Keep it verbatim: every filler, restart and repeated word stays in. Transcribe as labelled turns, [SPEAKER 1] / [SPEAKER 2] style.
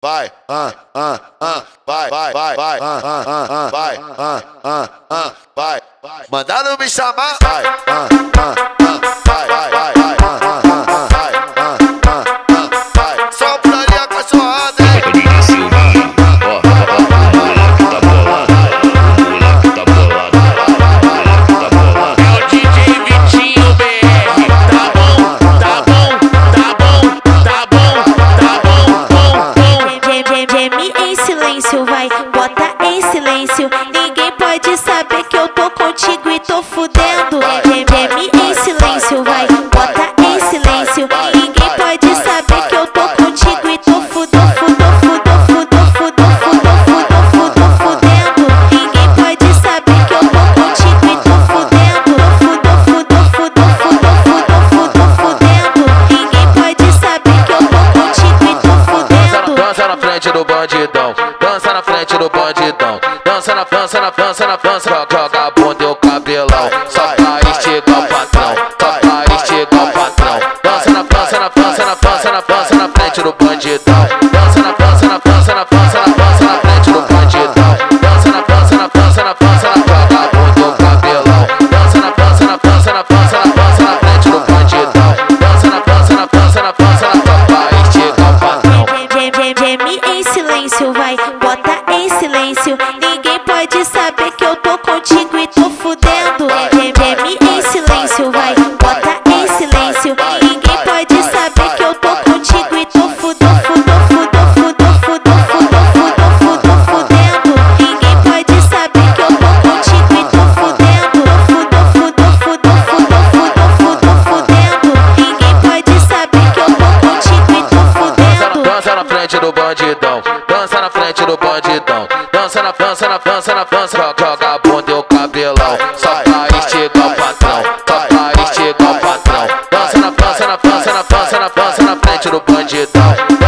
[SPEAKER 1] vai, ah, ah, ah, vai, vai, vai, vai, ah, ah, ah, vai, ah, ah, ah, vai, mandaram me chamar, vai, ah, ah, ah, vai, vai, vai, vai, ah, ah, ah, vai, ah, ah, ah, vai, só putaria cachorrada, hein?
[SPEAKER 2] Rodrigo Silvinho, ó, ó, ó, o moleque tá bolado, o moleque tá bolado, o moleque tá bolado. É o D J Vitinho B R, tá bom, tá bom, tá bom, tá bom, tá bom, bom, bom.
[SPEAKER 3] Geme em silêncio, vai, bota em silêncio. Ninguém pode saber que eu tô contigo e tô fudendo. Geme em silêncio, vai, bota em silêncio. Ninguém pode saber que eu tô contigo e tô fudendo, fudendo, fudendo, fudendo, fudendo, fudendo, fudendo, fudendo. Ninguém pode saber que eu tô contigo e tô fudendo, fudendo, fudendo, fudendo, fudendo, fudendo, fudendo. Ninguém pode saber que eu tô contigo e tô fudendo.
[SPEAKER 2] Dança na frente do bandidão, dança na frente do bandidão, dança na dança na dança na dança, joga a bunda e o cabelão, só pra esticar o patrão, só pra esticar o patrão. Dança na dança na dança na dança na dança na frente do bandidão, dança na dança na dança na dança na dança na frente do bandidão, dança na dança na dança na dança na joga a bunda e o cabelão, dança na dança na dança na dança na dança na frente do bandidão, dança na dança na dança na dança na só pra esticar o patrão.
[SPEAKER 3] Geme em silêncio, vai, bota em silêncio. Ninguém pode saber que eu tô contigo e tô fudendo. Geme em silêncio, vai, bota em silêncio. Ninguém pode saber que eu tô contigo e tô fudendo, fudendo, fudendo, fudendo, fudendo, fudendo, fudendo, fudendo. Ninguém pode saber que eu tô contigo e tô fudendo, fudendo, fudendo, fudendo, fudendo, fudendo, fudendo. Ninguém pode saber que eu tô contigo e tô fudendo.
[SPEAKER 2] Dança na frente do bandidão, dança na frente do bandidão, dança na dança na dança na dança, joga a bunda e o cabelão, só pra esticar o patrão, só pra esticar o patrão. Dança na dança na dança na dança na dança na frente do bandidão.